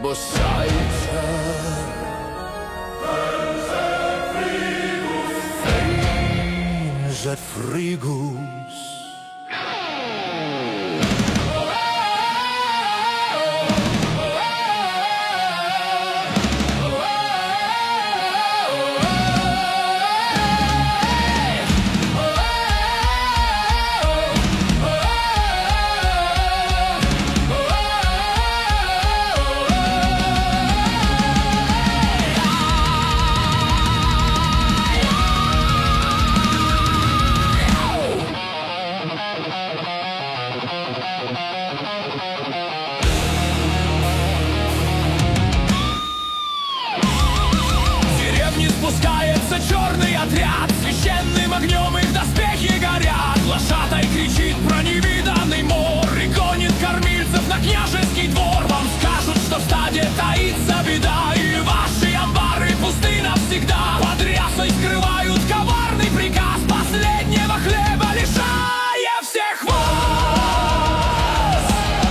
Morbus Salter. Fames et frigus. Спускается черный отряд, священным огнем их доспехи горят. Глашатай кричит про невиданный мор и гонит кормильцев на княжеский двор. Вам скажут, что в стаде таится беда, и ваши амбары пусты навсегда. Под рясой скрывают коварный приказ последнего хлеба, лишая всех вас.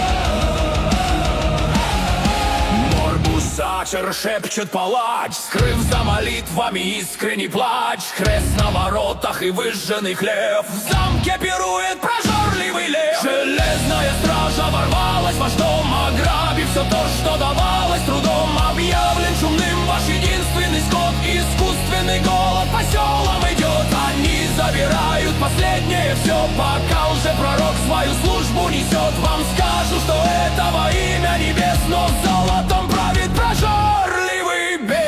Морбус Сачер шепчет палач, скрыв за молитвами искренний плач. Крест на воротах и выжженный хлеб, в замке пирует прожорливый лев. Железная стража ворвалась в ваш дом, ограбив все то, что давалось трудом. Объявлен чумным ваш единственный скот, искусственный голод по селам идет. Они забирают последнее все, пока лжепророк свою службу несет. Вам скажут, что это во имя небес, но золотом правит прожорливый бес.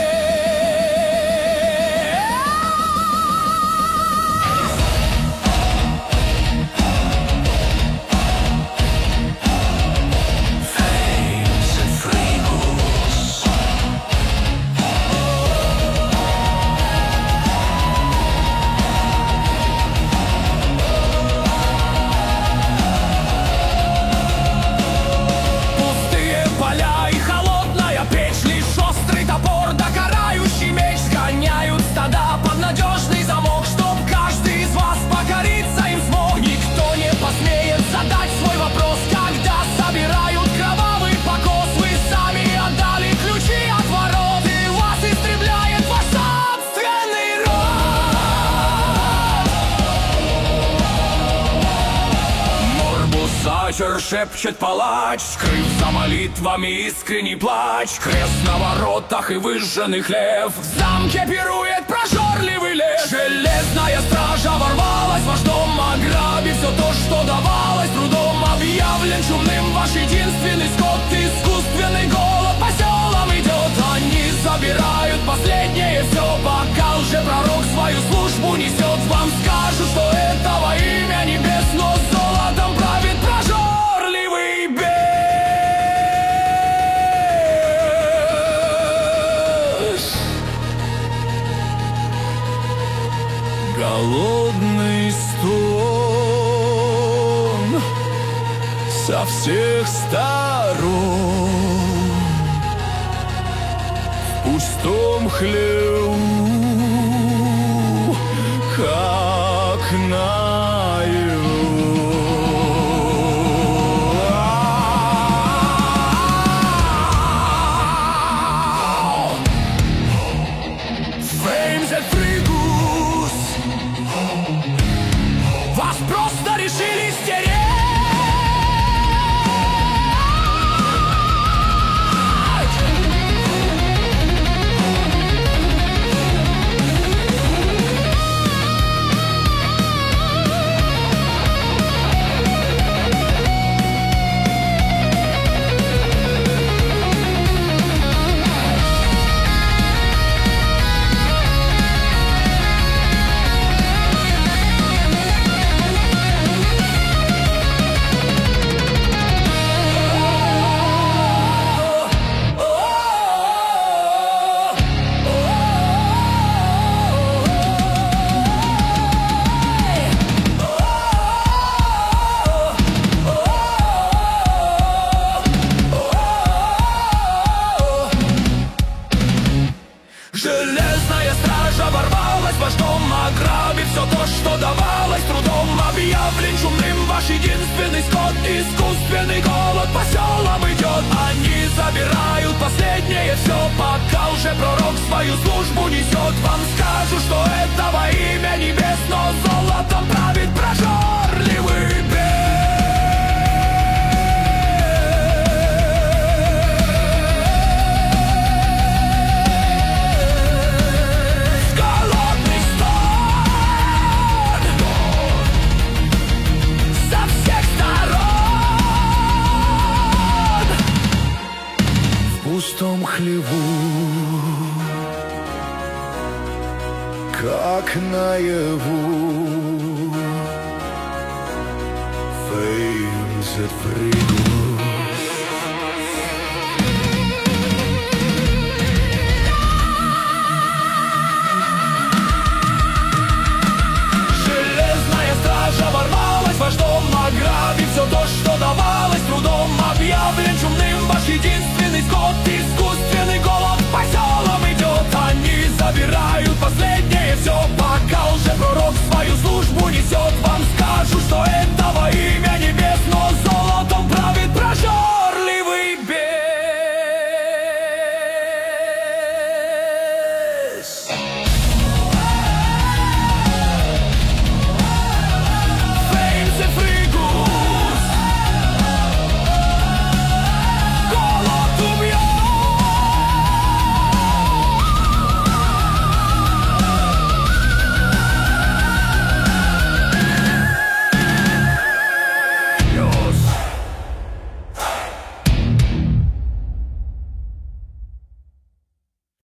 Сачер шепчет палач, скрыв за молитвами искренний плач. Крест на воротах и выжженный хлеб, в замке пирует прожорливый лев. Железная стража ворвалась в ваш дом, ограбив все то, что давалось трудом. Объявлен чумным ваш единственный скот, искусственный голод по селам идет. Они забирают последнее все, пока лжепророк свою службу несет. Вам скажут, что это во имя небес, но золотом правит прожорливый бес. Голодный стон со всех сторон в пустом хлеву, как наяву. Феймс et Frigus, вас просто решили стереть. Железная стража ворвалась в ваш дом, ограбив все то, что давалось трудом. Объявлен чумным ваш единственный скот, искусственный голод по селам идет. Они забирают последнее все, пока лжепророк свою службу несет. Вам скажу, что это во имя небес, но золотом правит прожорливый бес. В пустом хлеву, как наяву, Фейм зерфригу. Железная стража ворвалась в ваш дом, ограбив все то, что давалось трудом. Объявлен чумным ваш единственный скот, искусственный